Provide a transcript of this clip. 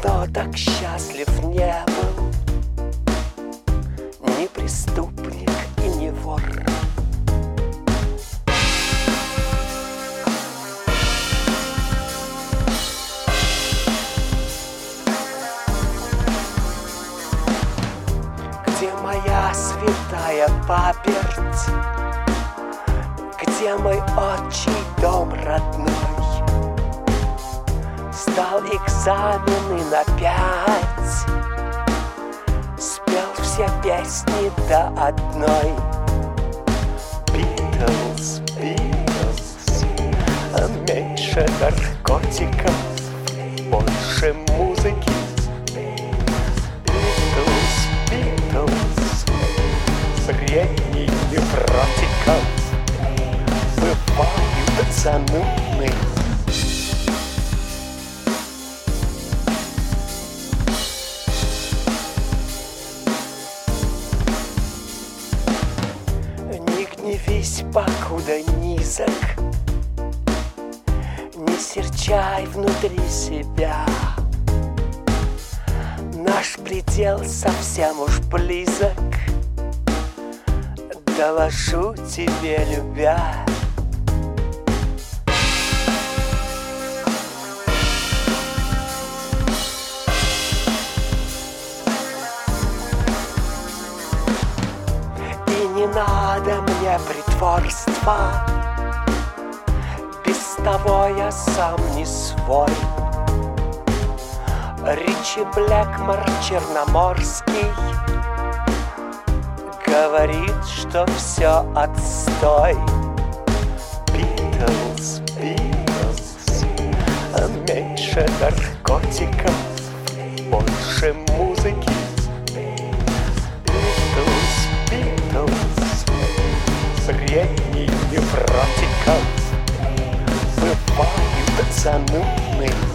Никто так счастлив не был, ни преступник и не вор. Где моя святая паперть? Где мой отчий дом родной? Сдал экзамены на 5, спел все песни до одной. Битлз, Битлз, меньше наркотиков, больше музыки. Битлз, Битлз, средний невротиков бывают занудны. Не гневись, покуда низок, не серчай внутри себя. Наш предел совсем уж близок, доложу тебе, любя. И не надо мне притворства, без того я сам не свой. Ричи Блэкмор черноморский говорит, что все отстой. Битлз, Битлз, меньше наркотиков, больше музыки. Битлз, Битлз, средний невротиков бывают занудны.